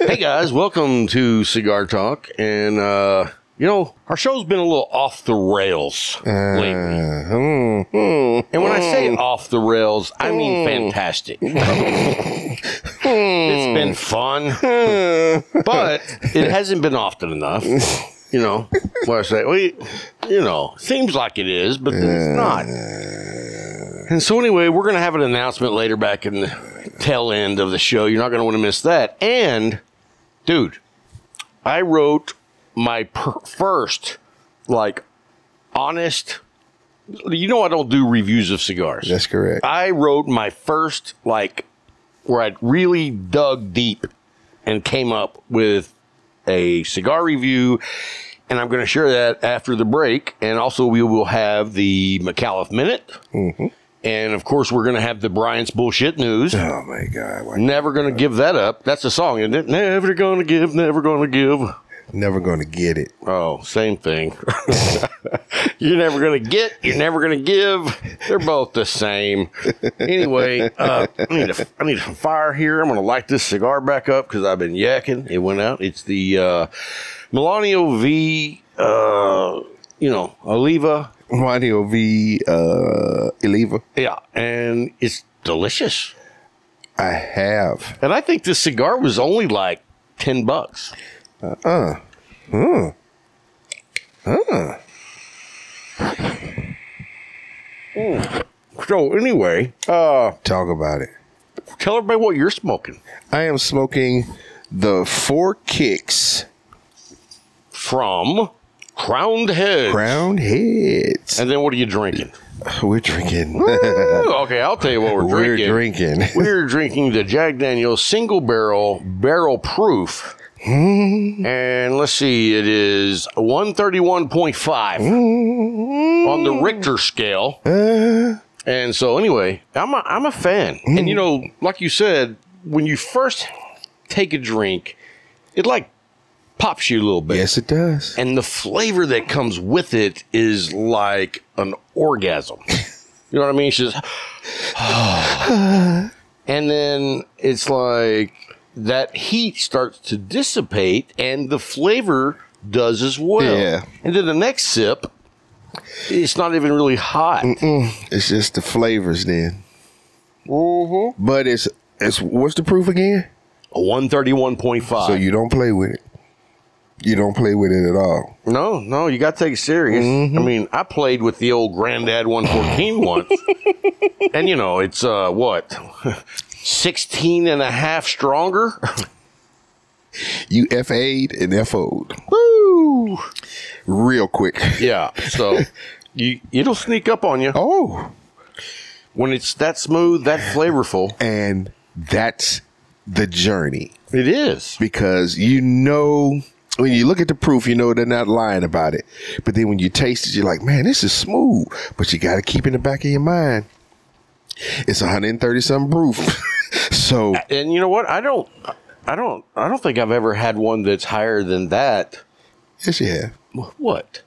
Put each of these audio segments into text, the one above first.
Hey guys, welcome to Cigar Talk, and our show's been a little off the rails lately. And when I say off the rails, I mean fantastic. It's been fun, but it hasn't been often enough. What I say, seems like it is, but then it's not. And so anyway, we're going to have an announcement later back in the tail end of the show. You're not going to want to miss that. And, dude, I wrote my first, honest, I don't do reviews of cigars. That's correct. I wrote my first, where I really dug deep and came up with a cigar review, and I'm going to share that after the break. And also we will have the McAuliffe Minute. Mm-hmm. And, of course, we're going to have the Bryant's Bullshit News. Oh, my God. Never going to give that up. That's a song, isn't it? Never going to give, never going to give. Never going to get it. Oh, same thing. You're never going to get, you're never going to give. They're both the same. Anyway, I need some fire here. I'm going to light this cigar back up because I've been yakking. It went out. It's the Melanio V, Oliva. Melanio V, Oliva. Yeah, and it's delicious. I have. And I think this cigar was only like $10. So anyway, talk about it. Tell everybody what you're smoking. I am smoking the Four Kicks from Crowned Heads. Crowned Heads. And then what are you drinking? We're drinking. Okay, I'll tell you what we're drinking. We're drinking the Jack Daniel's Single Barrel Proof. And let's see, it is 131.5 on the Richter scale. And so anyway, I'm a fan. And like you said, when you first take a drink, it pops you a little bit. Yes, it does. And the flavor that comes with it is like an orgasm. You know what I mean? It's just, and then it's like that heat starts to dissipate and the flavor does as well. Yeah. And then the next sip, it's not even really hot. It's just the flavors then. Mm-hmm. But it's what's the proof again? 131.5. So you don't play with it. You don't play with it at all. No, you got to take it serious. I mean, I played with the old Granddad 114 once. And, it's, 16 and a half stronger? You FA'd and FO'd. Woo! Real quick. Yeah, so it'll sneak up on you. Oh. When it's that smooth, that flavorful. And that's the journey. It is. Because when you look at the proof, they're not lying about it. But then when you taste it, you're like, man, this is smooth. But you got to keep in the back of your mind, it's 130-something proof. So, and you know what? I don't think I've ever had one that's higher than that. Yes, you have. What?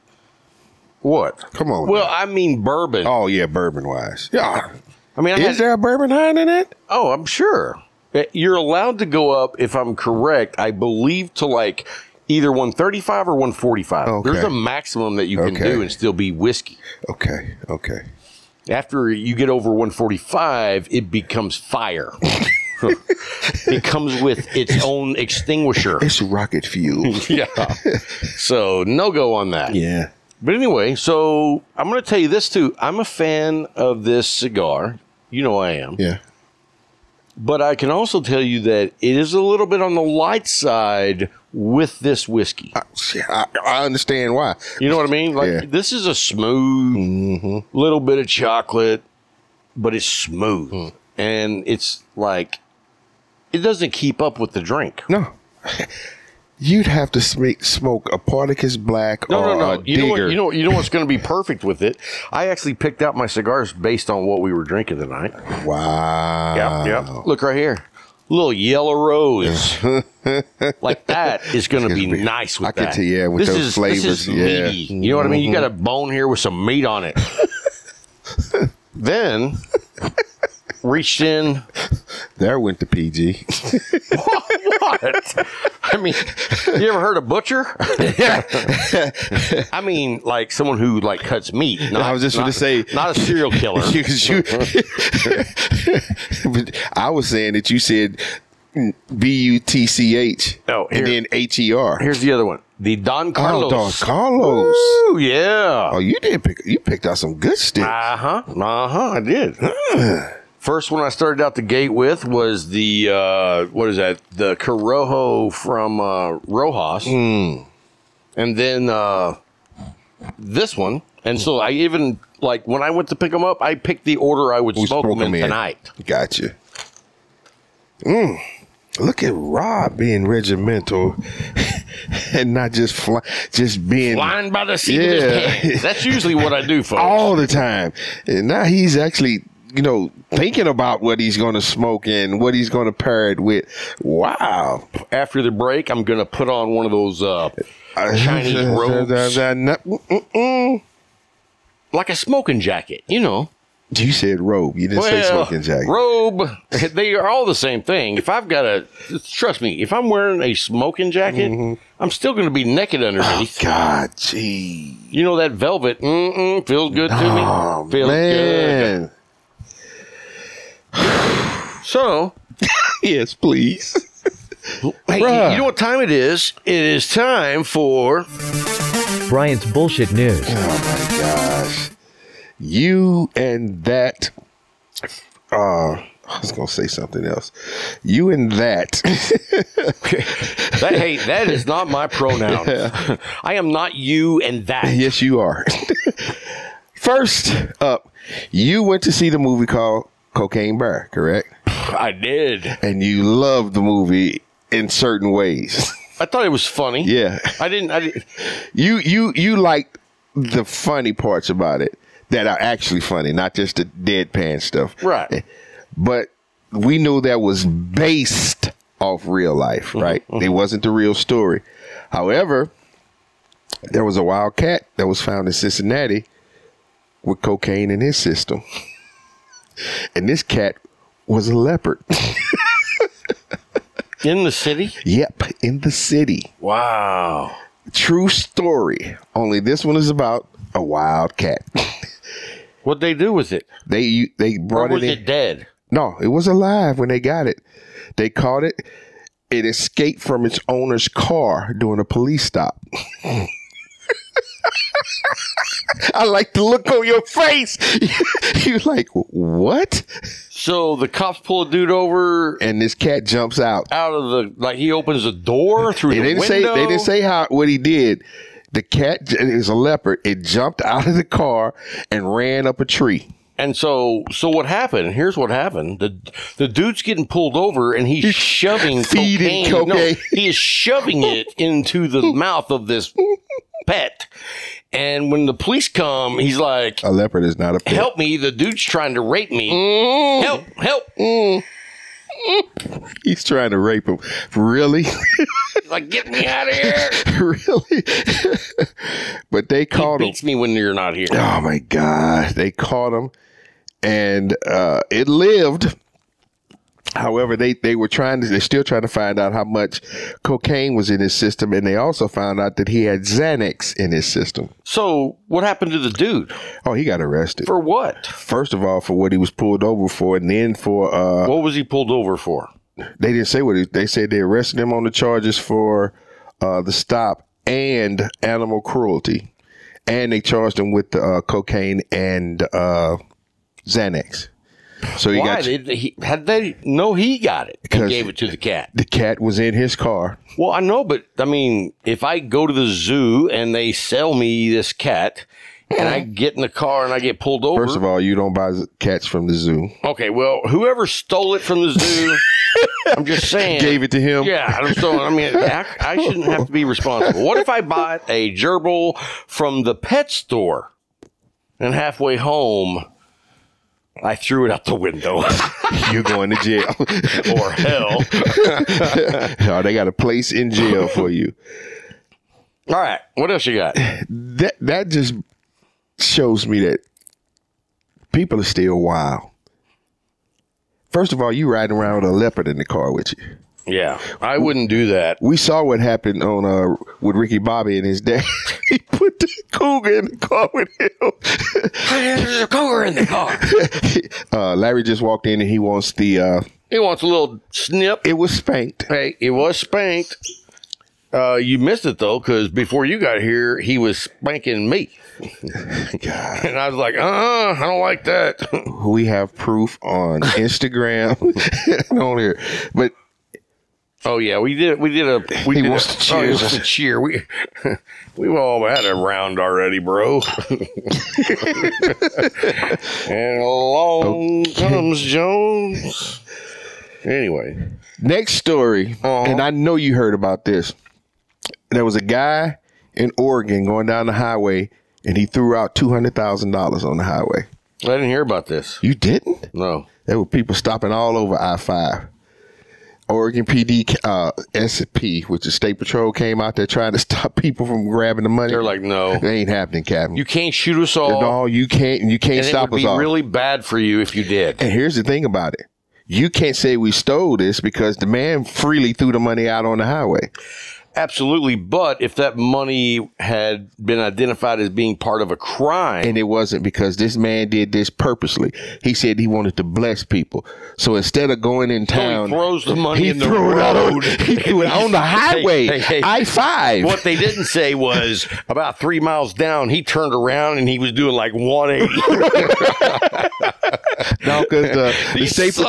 Come on. Well, man. I mean bourbon. Oh yeah, bourbon wise. Yeah. I mean, is there a bourbon higher than that? Oh, I'm sure. You're allowed to go up, if I'm correct, I believe, to either 135 or 145. Okay. There's a maximum that you can do and still be whiskey. Okay. After you get over 145, it becomes fire. It comes with its own extinguisher. It's rocket fuel. Yeah. So no go on that. Yeah. But anyway, so I'm going to tell you this too. I'm a fan of this cigar. I am. Yeah. But I can also tell you that it is a little bit on the light side with this whiskey. I understand why. You know what I mean? This is a smooth little bit of chocolate, but it's smooth. And it's it doesn't keep up with the drink. No. You'd have to smoke a Partagas Black or a Digger. You know what's going to be perfect with it? I actually picked out my cigars based on what we were drinking tonight. Wow. Yep. Look right here. Little yellow rose. Like that is going to be nice with that. I can tell, with those flavors. This is meaty. You know what I mean? You got a bone here with some meat on it. Then reached in. There went the PG. What? I mean, you ever heard of butcher? I mean, like someone who like cuts meat. Not, I was just going to say, not a serial killer. I was saying that you said BUTCH and then HER. Here's the other one. The Don Carlos. Oh, Don Carlos. Ooh, yeah. Oh, you picked out some good sticks. I did. First one I started out the gate with was the what is that? The Corojo from Rojas, and then this one. And so I even like when I went to pick them up, I picked the order I would smoke them in tonight. Gotcha. Look at Rob being regimental and not just being flying by the seat of his pants. That's usually what I do, folks. All the time. And now he's actually, thinking about what he's going to smoke and what he's going to pair it with. Wow. After the break, I'm going to put on one of those Chinese robes. Like a smoking jacket, You said robe. You didn't say smoking jacket. Robe. They are all the same thing. Trust me, if I'm wearing a smoking jacket, I'm still going to be naked underneath. Oh, God, gee. That velvet, feels good to me. Feels good. So. Yes, please. Hey, you know what time it is? It is time for Bryant's Bullshit News. Oh, my gosh. You and that, I was going to say something else. You and that. That is not my pronoun. I am not you and that. Yes, you are. First up, you went to see the movie called Cocaine Bear, correct? I did. And you loved the movie in certain ways. I thought it was funny. Yeah. I didn't. You liked the funny parts about it. That are actually funny, not just the deadpan stuff. Right. But we knew that was based off real life, right? It wasn't the real story. However, there was a wild cat that was found in Cincinnati with cocaine in his system. And this cat was a leopard. In the city? Yep, in the city. Wow. True story. Only this one is about a wild cat. What'd they do with it? They brought or was it in. it dead? No, it was alive when they got it. They caught it. It escaped from its owner's car during a police stop. I like the look on your face. You're like, what? So the cops pull a dude over, and this cat jumps out he opens a door through the window. They didn't say what he did. The cat is a leopard. It jumped out of the car and ran up a tree. And so what happened? Here's what happened. The dude's getting pulled over and he's shoving cocaine. No, he is shoving it into the mouth of this pet. And when the police come, he's like, a leopard is not a pet. Help me. The dude's trying to rape me. Help. He's trying to rape him. Really? Like, get me out of here. Really? But they caught him. He beats me when you're not here. Oh, my God. They caught him, and it lived. However, they're still trying to find out how much cocaine was in his system, and they also found out that he had Xanax in his system. So what happened to the dude? Oh, he got arrested. For what? First of all, for what he was pulled over for, and then for... what was he pulled over for? They didn't say what they said. They arrested him on the charges for the stop and animal cruelty, and they charged him with the cocaine and Xanax. So he Why? Had they know he got it and gave it to the cat? The cat was in his car. Well, I know, but I mean, if I go to the zoo and they sell me this cat and I get in the car and I get pulled over. First of all, you don't buy cats from the zoo. Okay, well, whoever stole it from the zoo, I'm just saying. Gave it to him? Yeah, I shouldn't have to be responsible. What if I bought a gerbil from the pet store and halfway home I threw it out the window? You're going to jail. Or hell. No, they got a place in jail for you. All right, what else you got? That just shows me that people are still wild. First of all, you riding around with a leopard in the car with you. Yeah, I wouldn't do that. We saw what happened on with Ricky Bobby and his dad. He put the cougar in the car with him. There's a cougar in the car. Larry just walked in and he wants the. He wants a little snip. It was spanked. Hey, it was spanked. You missed it though, because before you got here, he was spanking me. God. And I was like, I don't like that. We have proof on Instagram. On here, but. Oh yeah, we did a. He wants to cheer. He wants to cheer. We've all had a round already, bro. And along comes Jones. Anyway, next story, and I know you heard about this. There was a guy in Oregon going down the highway, and he threw out $200,000 on the highway. I didn't hear about this. You didn't? No. There were people stopping all over I-5. Oregon PD, SP, which is State Patrol, came out there trying to stop people from grabbing the money. They're like, no, it ain't happening, Captain. You can't shoot us all. No, you can't. You can't stop us all. It would be really bad for you if you did. And here's the thing about it: you can't say we stole this because the man freely threw the money out on the highway. Absolutely, but if that money had been identified as being part of a crime, and it wasn't, because this man did this purposely. He said he wanted to bless people. So instead of going in town, he throws the money in the threw road. He threw it on the highway, hey. I-5. What they didn't say was about 3 miles down, he turned around and he was doing like 180. No, because the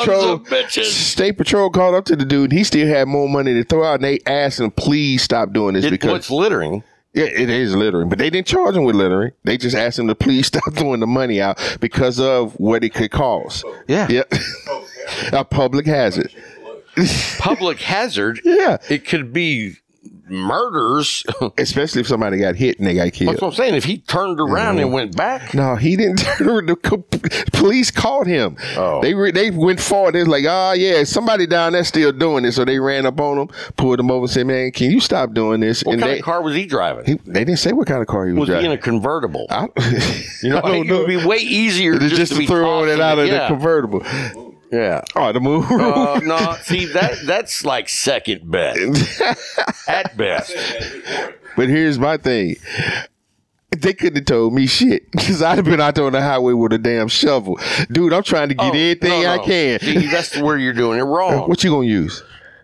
State Patrol called up to the dude. He still had more money to throw out, and they asked him, please stop doing this. Because it's littering. Yeah, it is littering, but they didn't charge him with littering. They just asked him to please stop throwing the money out because of what it could cause. Yeah. A public hazard. Public hazard? Yeah. It could be murders. Especially if somebody got hit and they got killed. That's what I'm saying. If he turned around and went back. No, he didn't turn. The police caught him. Oh. They went forward. They was like, yeah, somebody down there still doing this. So they ran up on him, pulled him over and said, man, can you stop doing this? What kind of car was he driving? They didn't say what kind of car he was driving. Was he in a convertible? I don't know. It would be way easier just to throw it out of the convertible. Yeah. Oh, the move. No, see, that's like second best. At best. But here's my thing. They couldn't have told me shit because I'd have been out there on the highway with a damn shovel. Dude, I'm trying to get everything I can. See, that's where you're doing it wrong. What you going to use?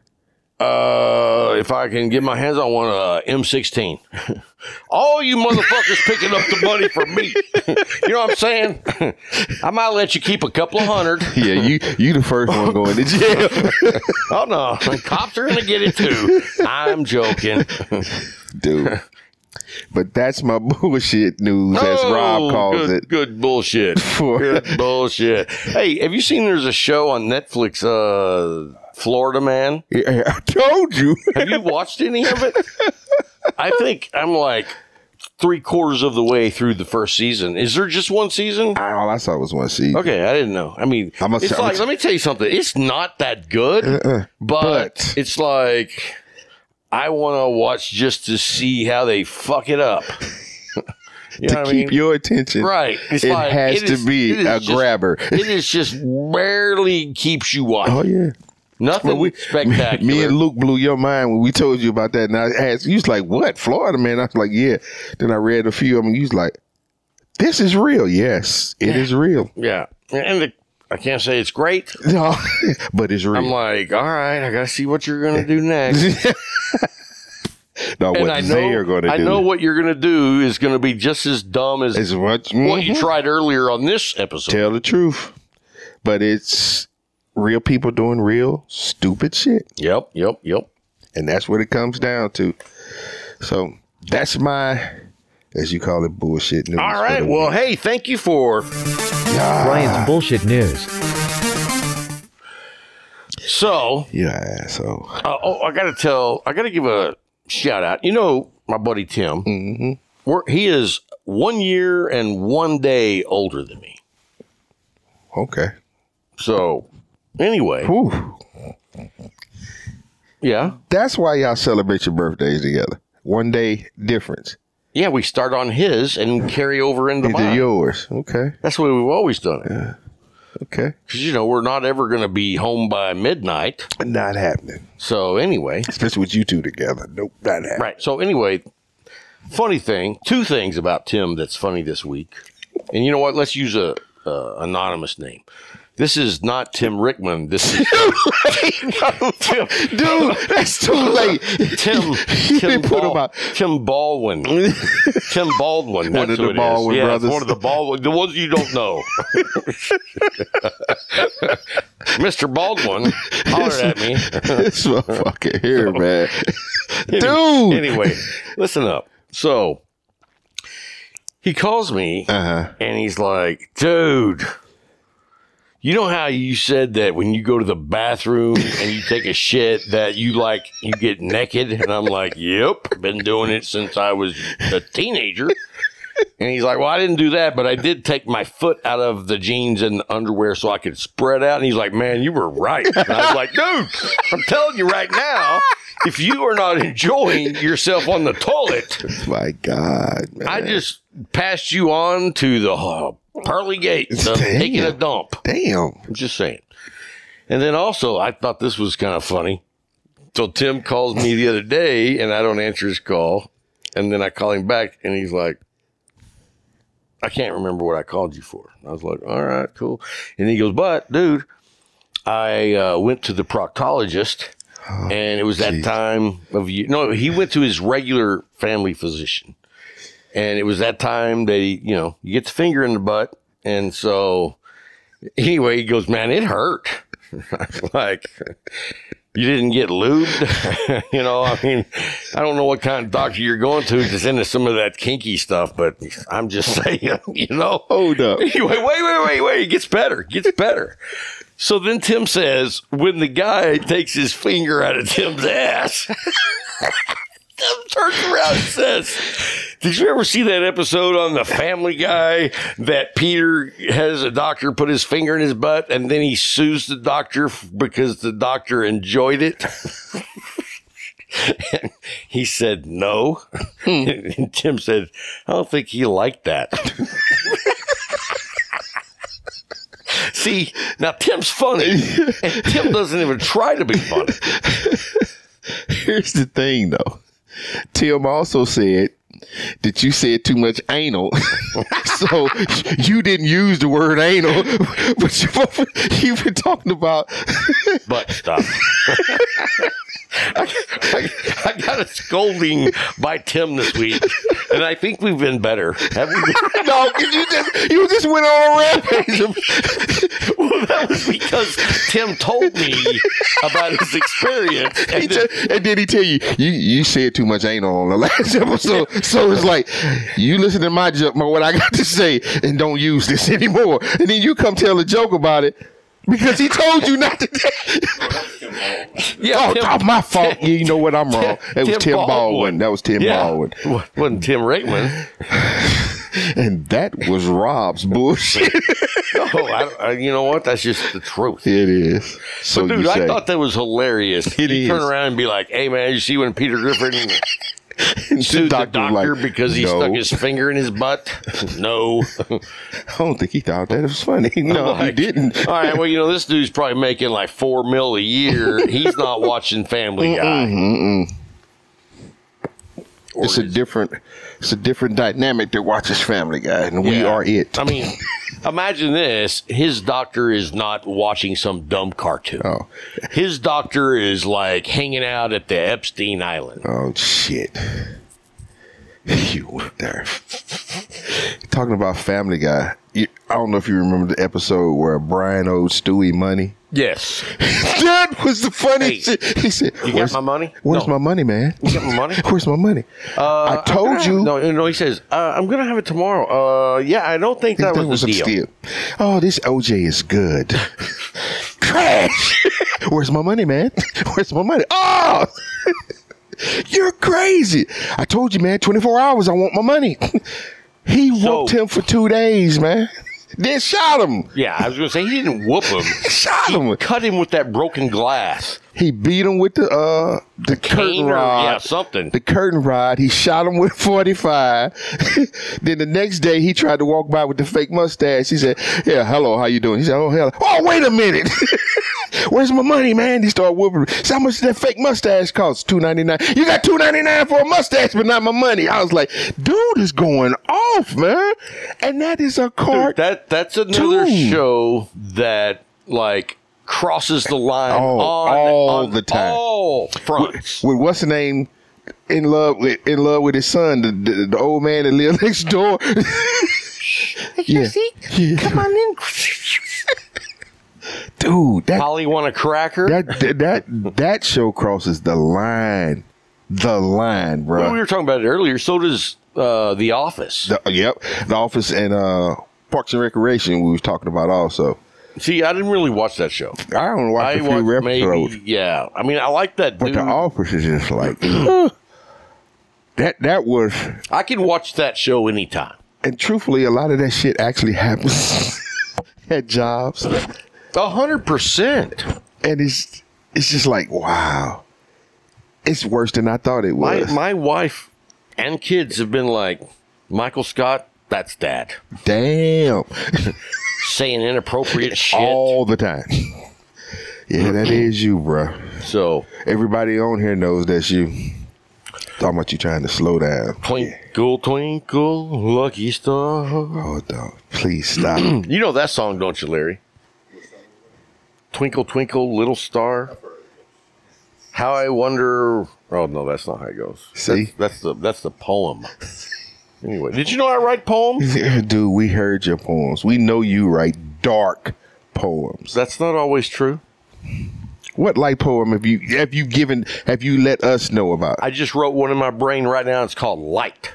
If I can get my hands on one, M16. All you motherfuckers picking up the money for me. You know what I'm saying? I might let you keep a couple of hundred. Yeah, you the first one going to jail. Oh, no. Cops are going to get it, too. I'm joking. Dude. But that's my bullshit news, as Rob calls it. Good bullshit. Good bullshit. Hey, have you seen there's a show on Netflix, Florida Man? Yeah, I told you. Have you watched any of it? I think I'm like 3/4 of the way through the first season. Is there just one season? All I saw was one season. Okay, I didn't know. I mean, let me tell you something. It's not that good, but it's like I want to watch just to see how they fuck it up. You know to keep your attention. Right. It has to be a grabber. It is just barely keeps you watching. Oh, yeah. Nothing spectacular. Me and Luke blew your mind when we told you about that. And I asked, you was like, what? Florida, man? I was like, yeah. Then I read a few of them. You was like, this is real. Yes, it is real. Yeah. And I can't say it's great. No, but it's real. I'm like, all right, I got to see what you're going to do next. No, what they are going to do. I know what you're going to do is going to be just as dumb as what you tried earlier on this episode. Tell the truth. But it's real people doing real stupid shit. Yep. And that's what it comes down to. So that's my, as you call it, bullshit news. All right. Well, hey, thank you for Brian's bullshit news. So, yeah. So, I got to give a shout out. You know, my buddy Tim. Mm-hmm. He is 1 year and 1 day older than me. Okay. So, anyway. Whew. Yeah. That's why y'all celebrate your birthdays together. 1 day difference. Yeah, we start on his and carry over into mine. Yours. Okay. That's the way we've always done it. Yeah. Okay. Because, we're not ever going to be home by midnight. Not happening. So anyway. Especially with you two together. Nope, not happening. Right. So anyway, funny thing, 2 things about Tim that's funny this week. And you know what? Let's use a anonymous name. This is not Tim Rickman. This is Tim. Dude, that's too late. Tim Baldwin. Tim Baldwin. That's one of the Baldwin brothers. One of the Baldwin. The ones you don't know. Mr. Baldwin hollered at me. This motherfucker here, man. Dude. Anyway, listen up. So he calls me and he's like, dude, you know how you said that when you go to the bathroom and you take a shit that you get naked? And I'm like, yep, been doing it since I was a teenager. And he's like, well, I didn't do that, but I did take my foot out of the jeans and the underwear so I could spread out. And he's like, man, you were right. And I was like, dude, I'm telling you right now, if you are not enjoying yourself on the toilet, my God, man. I just passed you on to the pearly gates of taking a dump. Damn. I'm just saying. And then also, I thought this was kind of funny. So Tim calls me the other day, and I don't answer his call. And then I call him back, and he's like, I can't remember what I called you for. I was like, all right, cool. And he goes, but, dude, I went to the proctologist, and it was that time of year. No, he went to his regular family physician. And it was that time that you get the finger in the butt. And so anyway, he goes, man, it hurt. Like, you didn't get lubed? I don't know what kind of doctor you're going to into some of that kinky stuff, but I'm just saying, Hold up. Anyway, wait. It gets better. So then Tim says, when the guy takes his finger out of Tim's ass, Tim turns around and says, did you ever see that episode on The Family Guy that Peter has a doctor put his finger in his butt and then he sues the doctor because the doctor enjoyed it? And he said, no. And Tim said, I don't think he liked that. See, now Tim's funny, and Tim doesn't even try to be funny. Here's the thing, though. Tim also said that you said too much anal. So you didn't use the word anal, but you've been talking about butt stuff. I got a scolding by Tim this week, and I think we've been better. Have we been? No, you just went on a rampage. Well, that was because Tim told me about his experience. And then he tell you said too much anal on the last episode. So it's like, you listen to my joke, what I got to say, and don't use this anymore. And then you come tell a joke about it. Because he told you not to. My fault. You know what? I'm wrong. It was Tim Baldwin. That was Tim Baldwin. Wasn't Tim Rickman. And that was Rob's bullshit. No, you know what? That's just the truth. It is. So, dude, I thought that was hilarious. He'd turn around and be like, hey, man, you see when Peter Griffin sued the doctor because he stuck his finger in his butt? No. I don't think he thought that was funny. No, he didn't. All right, well, this dude's probably making like $4 million a year. He's not watching Family Guy. It's a different dynamic that watches Family Guy, and we are it. I mean, imagine this. His doctor is not watching some dumb cartoon. Oh. His doctor is like hanging out at the Epstein Island. Oh, shit. You went there. Talking about Family Guy, I don't know if you remember the episode where Brian owed Stewie money. Yes. That was the funniest shit. He said, you got my money? Where's my money, man? You got my money? Where's my money? I told you. No, he says, I'm going to have it tomorrow. Yeah, I don't think that was the deal. Steal. Oh, this OJ is good. Crash. Where's my money, man? Where's my money? Oh! You're crazy. I told you, man, 24 hours, I want my money. He whooped him for 2 days, man. Then shot him. Yeah, I was going to say, he didn't whoop him. Shot him. Cut him with that broken glass. He beat him with the curtain rod. Yeah, something. The curtain rod. He shot him with 45. Then the next day, he tried to walk by with the fake mustache. He said, "Yeah, hello, how you doing?" He said, "Oh, hell. Oh, wait a minute. Where's my money, man?" He started whooping. So how much did that fake mustache cost? $2.99. You got $2.99 for a mustache, but not my money. I was like, dude is going off, man. And that is a card. Dude, that's another show that like crosses the line all the time. All fronts. With what's the name? In love with his son, the old man that lived next door. Yeah. Come on in. Dude, Polly want a cracker? That show crosses the line. The line, bro. Well, we were talking about it earlier. So does The Office. The Office and Parks and Recreation we was talking about also. See, I didn't really watch that show. I don't watch a few episodes. Yeah. I mean, I like that but dude. The Office is just like that was. I can watch that show anytime. And truthfully, a lot of that shit actually happens at jobs. 100%. And it's just like, wow. It's worse than I thought it was. My wife and kids have been like, Michael Scott, that's dad. Damn. Saying inappropriate shit. All the time. Yeah, that is you, bro. So everybody on here knows that's you. Talking about you trying to slow down. Twinkle, twinkle, lucky star. Oh, dog. Please stop. You know that song, don't you, Larry? Twinkle, twinkle, little star. How I wonder. Oh no, that's not how it goes. See, that's the poem. Anyway, did you know I write poems? Dude, we heard your poems. We know you write dark poems. That's not always true. What light poem have you let us know about? I just wrote one in my brain right now. It's called Light.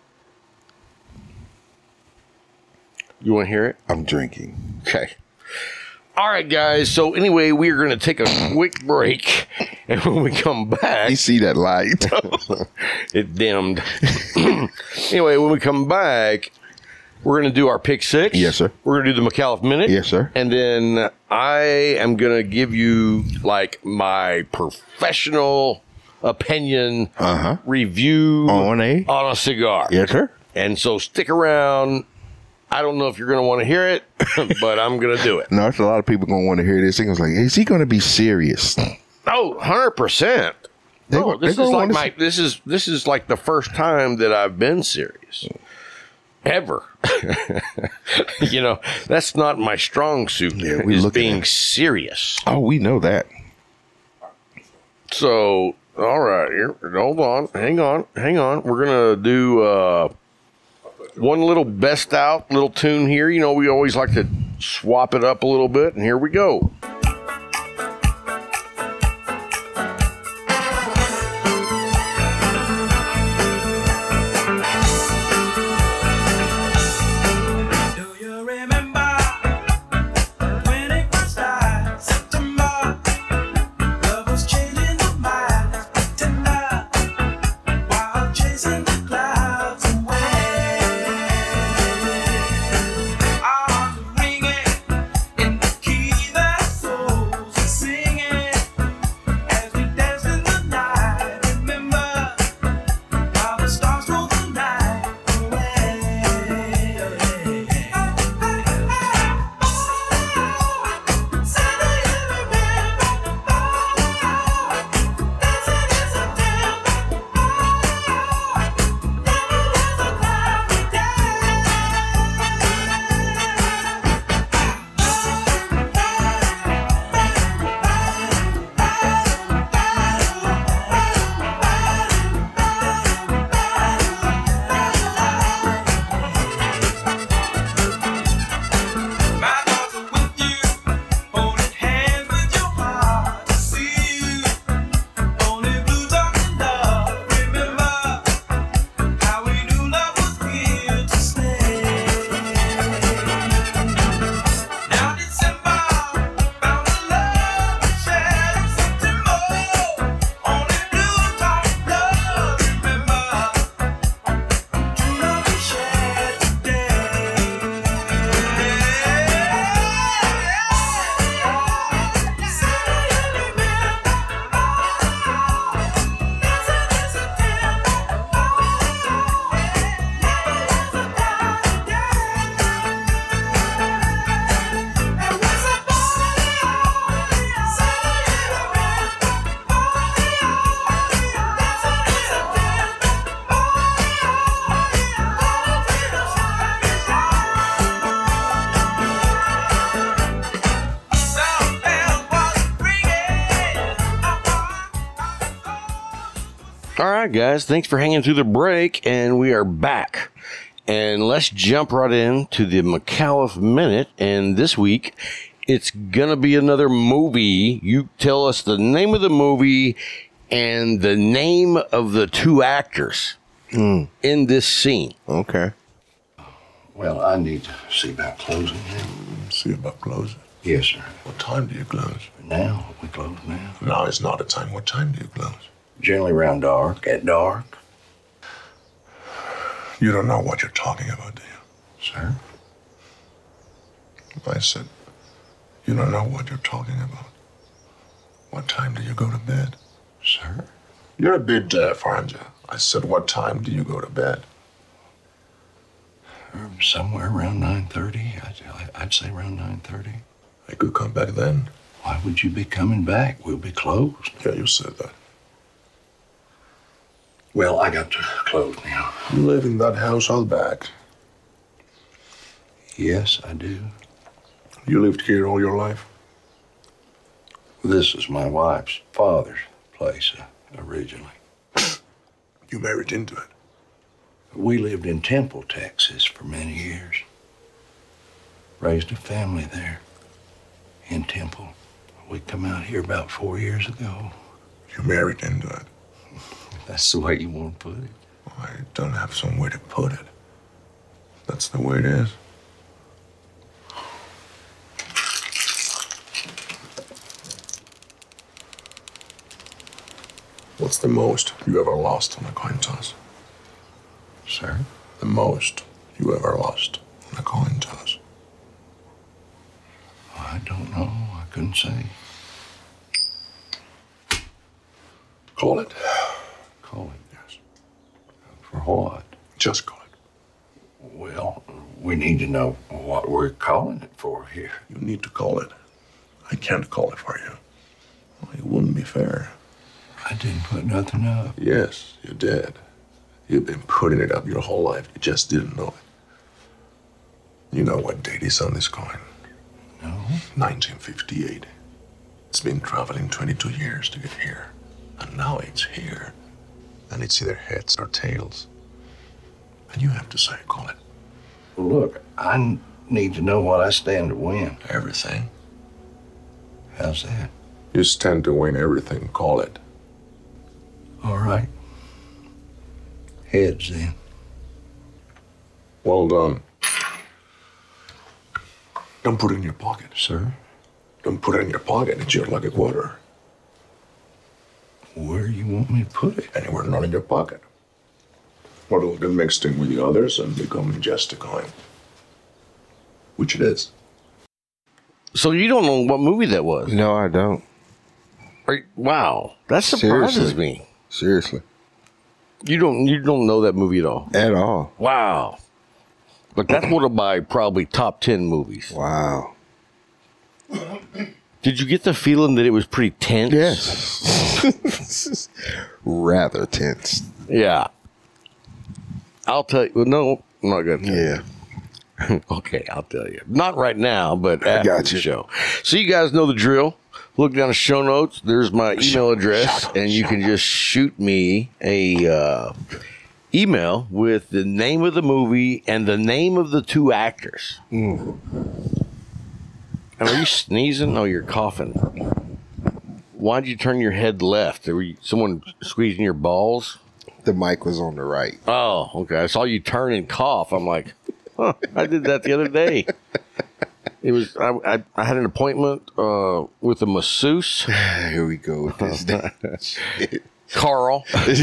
You want to hear it? I'm drinking. Okay. All right, guys. So anyway, we're going to take a quick break, and when we come back, you see that light? It dimmed. Anyway, when we come back, we're going to do our pick six. Yes, sir. We're going to do the McAuliffe Minute. Yes, sir. And then I am going to give you like my professional opinion review on a cigar. Yes, sir. And so stick around. I don't know if you're going to want to hear it, but I'm going to do it. No, there's a lot of people going to want to hear this. Thing. I was like, is he going to be serious? Oh, 100%. This is like the first time that I've been serious. Ever. You know, that's not my strong suit. Yeah, is being serious. Oh, we know that. So, all right, here, hold on. Hang on. We're going to do one little best out little tune here. You know, we always like to swap it up a little bit, and here we go. In the key that's All right, guys. Thanks for hanging through the break, and we are back. And let's jump right into the McAuliffe Minute. And this week, it's going to be another movie. You tell us the name of the movie and the name of the two actors in this scene. Okay. Well, I need to see about closing now. See about closing? Yes, sir. What time do you close? Now, we close now. Now is not a time. What time do you close? Generally around dark, at dark. You don't know what you're talking about, do you? Sir? I said, you don't know what you're talking about. What time do you go to bed? Sir? You're a bit deaf, aren't you? I said, what time do you go to bed? Somewhere around 9:30. I'd say around 9:30. I could come back then. Why would you be coming back? We'll be closed. Yeah, you said that. Well, I got to close now. You live in that house out back. Yes, I do. You lived here all your life? This is my wife's father's place originally. You married into it? We lived in Temple, Texas for many years. Raised a family there in Temple. We come out here about 4 years ago. You married into it? That's the way you want to put it. I don't have some way to put it. That's the way it is. What's the most you ever lost on a coin toss? Sir? The most you ever lost on a coin toss? I don't know. I couldn't say. Call it. Call it. Yes. For what? Just call it. Well, we need to know what we're calling it for here. You need to call it. I can't call it for you. It wouldn't be fair. I didn't put nothing up. Yes, you did. You've been putting it up your whole life. You just didn't know it. You know what date is on this coin? No. 1958. It's been traveling 22 years to get here. And now it's here. And it's either heads or tails. And you have to say, call it. Well, look, I need to know what I stand to win. Everything. How's that? You stand to win everything, call it. All right. Heads, then. Well done. Don't put it in your pocket. Sir? Don't put it in your pocket. It's your lucky quarter. Where you want me to put it? Anywhere not in your pocket. Or it'll get mixed in with the others and become just a coin. Which it is. So you don't know what movie that was? No, I don't. Wow, that surprises Seriously. me. Seriously. You don't know that movie at all? At all. Wow. But that's one of my probably top 10 movies. Wow. Did you get the feeling that it was pretty tense? Yes. Rather tense. Yeah. I'll tell you. Well, no, I'm not going to tell Yeah. you. Okay, I'll tell you. Not right now, but after got the you. show. So you guys know the drill. Look down the show notes. There's my email address, and you can just shoot me a email with the name of the movie and the name of the two actors. And are you sneezing? Oh, you're coughing. Why'd you turn your head left? Were someone squeezing your balls? The mic was on the right. Oh, okay. I saw you turn and cough. I'm like, huh, I did that the other day. It was I had an appointment with a masseuse, Here we go with this. Carl.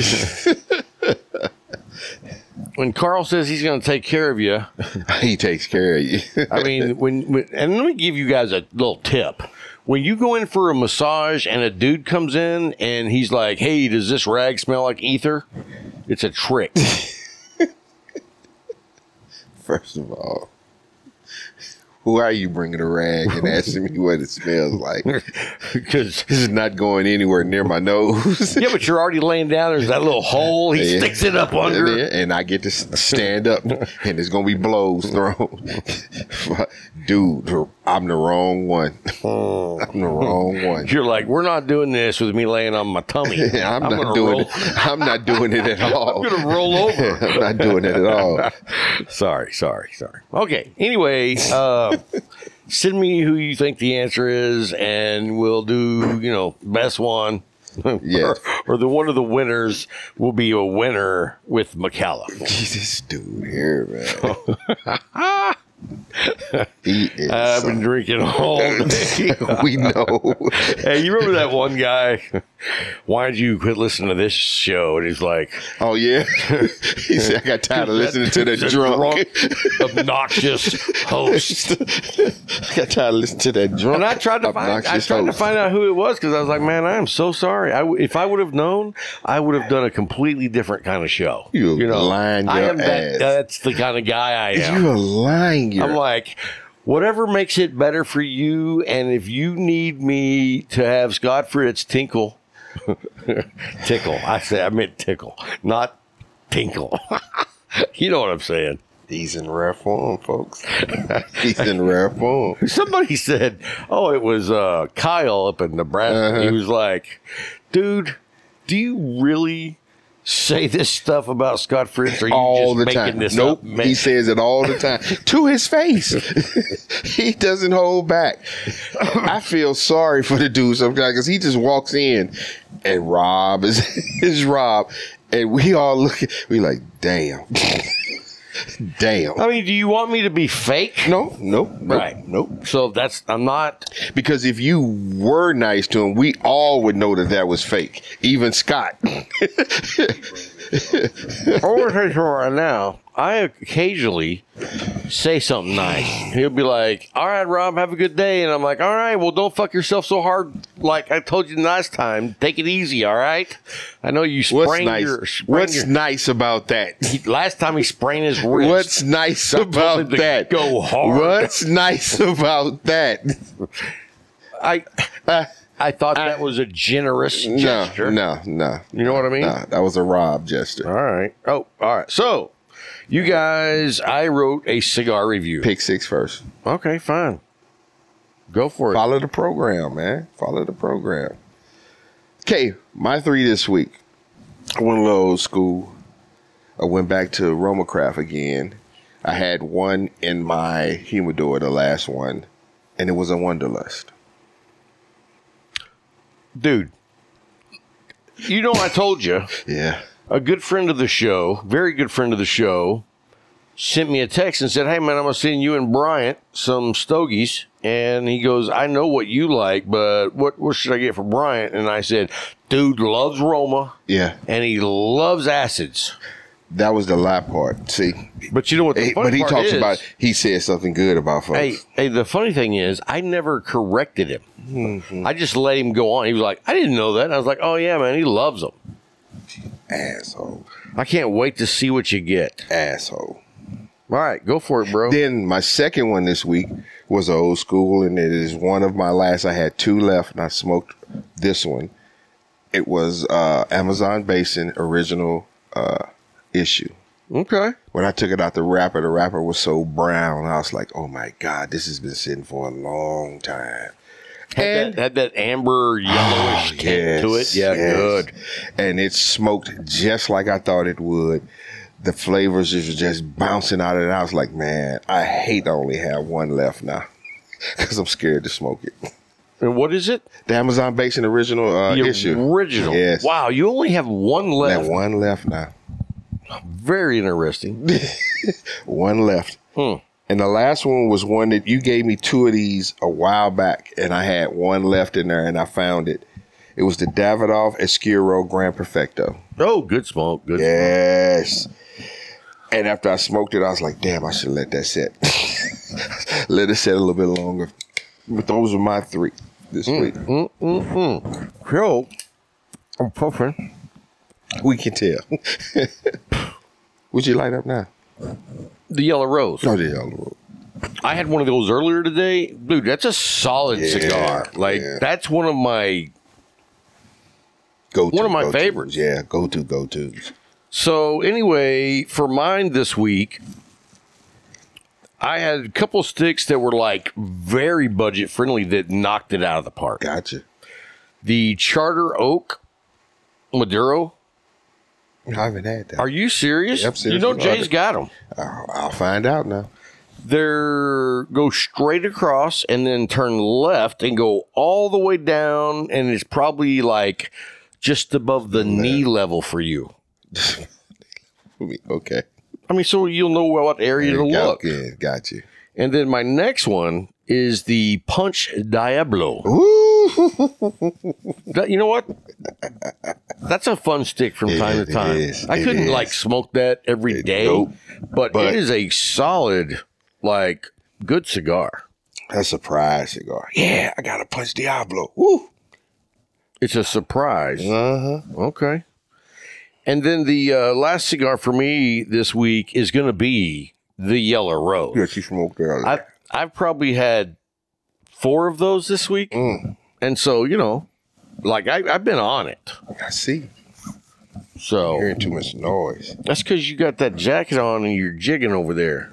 When Carl says he's going to take care of you, He takes care of you. I mean, when and let me give you guys a little tip. When you go in for a massage and a dude comes in and he's like, "Hey, does this rag smell like ether?" It's a trick. First of all, Why are you bringing a rag and asking me what it smells like? Because this is not going anywhere near my nose. yeah, but you're already laying down. There's that little hole. He sticks it up under. And I get to stand up, and there's going to be blows thrown. Dude, I'm the wrong one. I'm the wrong one. You're like, we're not doing this with me laying on my tummy. I'm not doing it. I'm not doing it at all. I'm going to roll over. I'm not doing it at all. Sorry. Okay. Anyway, send me who you think the answer is, and we'll do, best one. Yes. or the one of the winners will be a winner with McCallum. Jesus, dude here, man. He is. I've been drinking all day. We know. Hey, you remember that one guy? Why did you quit listening to this show? And he's like, oh, yeah. He said, I got tired of listening to that drunk, obnoxious host. I got tired of listening to that drunk, and I tried to find out who it was, because I was like, man, I am so sorry. If I would have known, I would have done a completely different kind of show. You lying your ass. That's the kind of guy I am. You're lying your I'm like, whatever makes it better for you, and if you need me to have Scott Fritz tinkle, I meant tickle, not tinkle. You know what I'm saying? He's in rare form, folks. He's in rare form. Somebody said, it was Kyle up in Nebraska. He was like, dude, do you really say this stuff about Scott Fritz, or are you all just the making time? this Nope, up? Man? He says it all the time to his face. He doesn't hold back. I feel sorry for the dude sometimes, because he just walks in, and Rob is Rob, and we all we like, damn. Damn. I mean, do you want me to be fake? No. Right. Nope. So I'm not. Because if you were nice to him, we all would know that was fake. Even Scott. Right now, I occasionally say something nice. He'll be like, all right, Rob, have a good day. And I'm like, all right, well, don't fuck yourself so hard like I told you last time. Take it easy, all right? I know you sprained What's nice about that? Last time he sprained his wrist. What's nice about that? Go hard. What's nice about that? I thought that was a generous gesture. No. You know what I mean? No, that was a Rob gesture. All right. Oh, all right. So, you guys, I wrote a cigar review. Pick 6 first. Okay, fine. Go for it. Follow the program, man. Follow the program. Okay, my 3 this week. I went a little old school. I went back to Roma Craft again. I had one in my humidor, the last one, and it was a Wanderlust. Dude, I told you. Yeah. A good friend of the show, very good friend of the show, sent me a text and said, hey, man, I'm going to send you and Bryant some stogies. And he goes, I know what you like, but what should I get for Bryant? And I said, dude loves Roma. Yeah. And he loves acids. That was the lie part. See, but you know what the funny but he part talks is, about, he said something good about folks. Hey, the funny thing is, I never corrected him. Mm-hmm. I just let him go on. He was like, I didn't know that. And I was like, oh, yeah, man, he loves them. Asshole. I can't wait to see what you get. Asshole. All right, go for it, bro. Then my second one this week was old school, and it is one of my last. I had 2 left, and I smoked this one. It was Amazon Basin original issue. Okay. When I took it out the wrapper was so brown. I was like, oh my God, this has been sitting for a long time. Had that amber yellowish tint to it. Yeah, yes. Good. And it smoked just like I thought it would. The flavors was just bouncing out of it. I was like, man, I hate to only have one left now because I'm scared to smoke it. And what is it? The Amazon Basin original issue. Original. Yes. Wow, you only have one left. One left now. Very interesting. One left. And the last one was one that you gave me 2 of these a while back, and I had one left in there, and I found it. It was the Davidoff Escuro Gran Perfecto. Oh, good smoke. Good yes. Smoke. And after I smoked it, I was like, damn, I should let that sit. Let it sit a little bit longer. But those were my 3 this week. Yo, I'm puffing. We can tell. Would you light up now? The Yellow Rose. No, the Yellow Rose. I had one of those earlier today. Dude, that's a solid cigar. Like, that's one of my favorites. Yeah, go-tos. So, anyway, for mine this week, I had a couple sticks that were, like, very budget-friendly that knocked it out of the park. Gotcha. The Charter Oak Maduro. I haven't had that. Are you serious? Yeah, I'm serious. You know Jay's got them. I'll find out now. They're go straight across and then turn left and go all the way down, and it's probably like just above the knee level for you. Okay. I mean, so you'll know what area to look. Yeah, got you. And then my next one is the Punch Diablo. Ooh. You know what? That's a fun stick from time to time. I couldn't like smoke that every day, but it is a solid, like, good cigar. A surprise cigar. Yeah, I got a Punch Diablo. Woo. It's a surprise. Uh-huh. Okay. And then the last cigar for me this week is going to be the Yellow Rose. Yeah, she smoked there. I've probably had 4 of those this week. And so, you know, like I've been on it. I see. So Hearing too much noise. that's because you got that jacket on and you're jigging over there.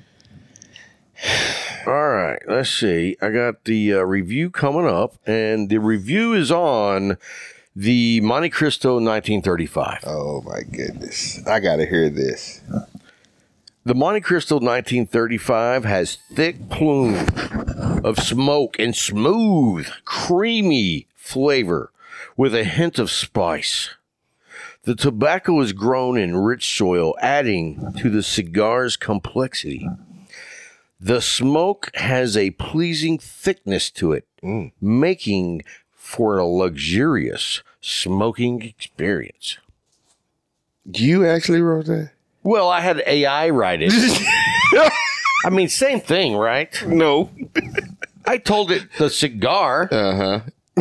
All right, let's see. I got the review coming up, and the review is on the Monte Cristo 1935. Oh, my goodness. I got to hear this. The Monte Cristo 1935 has thick plume of smoke and smooth, creamy flavor with a hint of spice. The tobacco is grown in rich soil, adding to the cigar's complexity. The smoke has a pleasing thickness to it, making for a luxurious smoking experience. You actually wrote that? Well, I had AI write it. I mean, same thing, right? No. I told it the cigar. Uh-huh.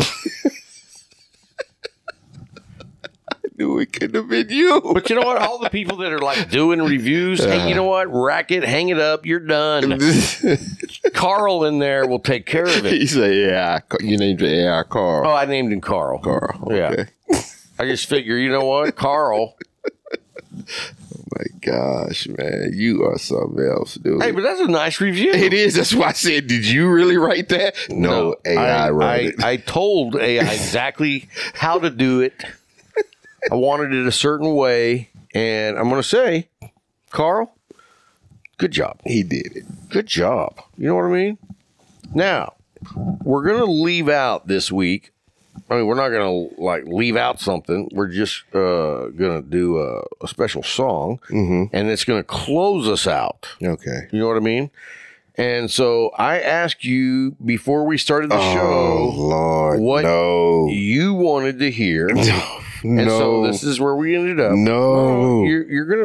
I knew it couldn't have been you. But you know what? All the people that are like doing reviews, hey, you know what? Rack it, hang it up, you're done. Carl in there will take care of it. He said, yeah, you named the AI Carl. Oh, I named him Carl. Carl, okay. Yeah. I just figure, you know what? Carl. My gosh, man, you are something else, dude. Hey, but that's a nice review. It is. That's why I said, did you really write that? No, AI wrote it. I told AI exactly how to do it. I wanted it a certain way, and I'm going to say, Carl, good job. He did it. Good job. You know what I mean? Now, we're going to leave out this week. I mean, we're not going to like leave out something. We're just going to do a special song, and it's going to close us out. Okay. You know what I mean? And so I asked you before we started the show, Lord, what no. you wanted to hear. And so this is where we ended up. No. You're going to.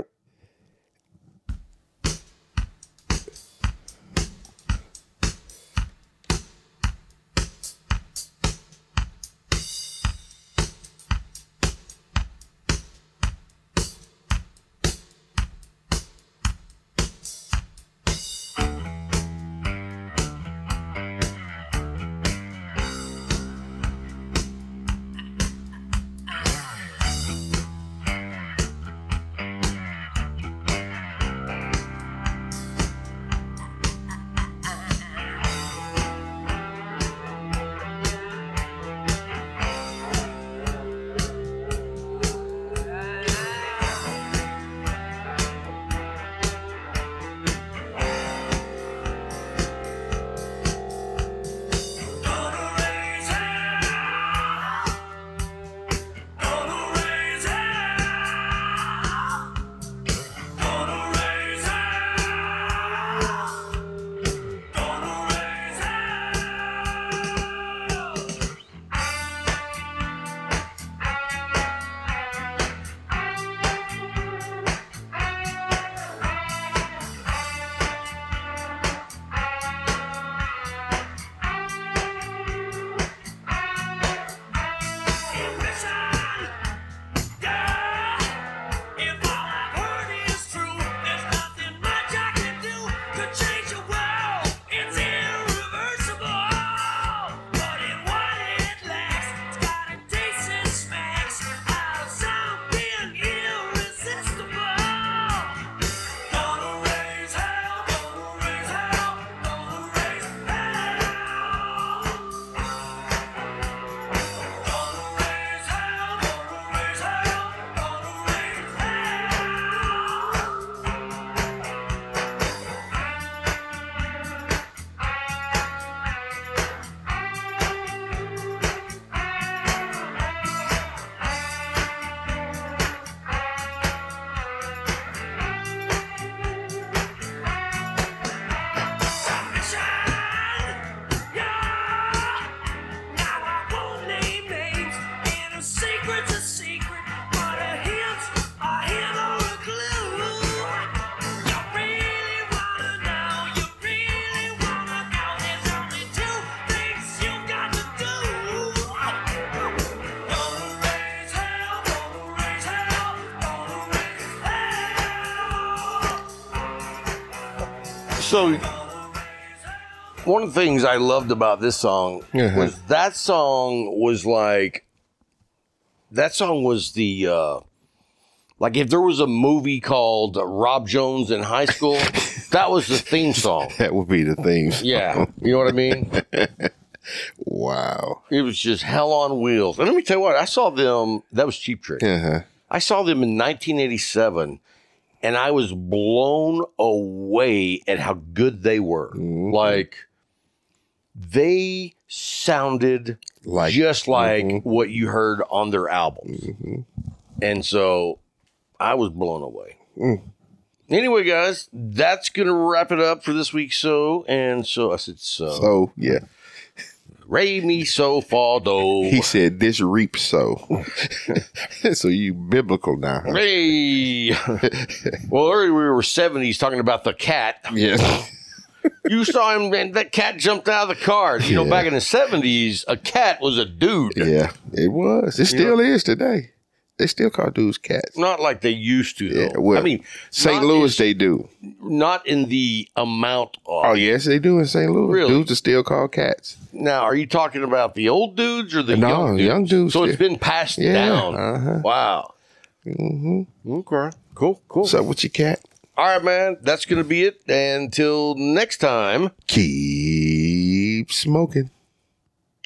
So, one of the things I loved about this song was that song was the, like if there was a movie called Rob Jones in high school, that was the theme song. That would be the theme song. Yeah. You know what I mean? Wow. It was just hell on wheels. And let me tell you what, I saw them, that was Cheap Trick. I saw them in 1987, and I was blown away at how good they were. Like, they sounded just like what you heard on their albums. And so I was blown away. Anyway, guys, that's going to wrap it up for this week. And so I said, So, yeah. Re mi so fa do. He said, this reap so. So you biblical now. Huh? Hey. Well, earlier we were 70s talking about the cat. Yeah. You saw him, and that cat jumped out of the car. You know, back in the 70s, a cat was a dude. Yeah, it was. It still is today. They still call dudes cats. Not like they used to, though. Yeah, well, I mean, St. Louis, they do. Not in the amount of. Oh, yes, they do in St. Louis. Really? Dudes are still called cats. Now, are you talking about the old dudes or the young dudes? young dudes. So it's been passed down. Wow. Okay. Cool. What's up with your cat? All right, man. That's going to be it. Until next time. Keep smoking.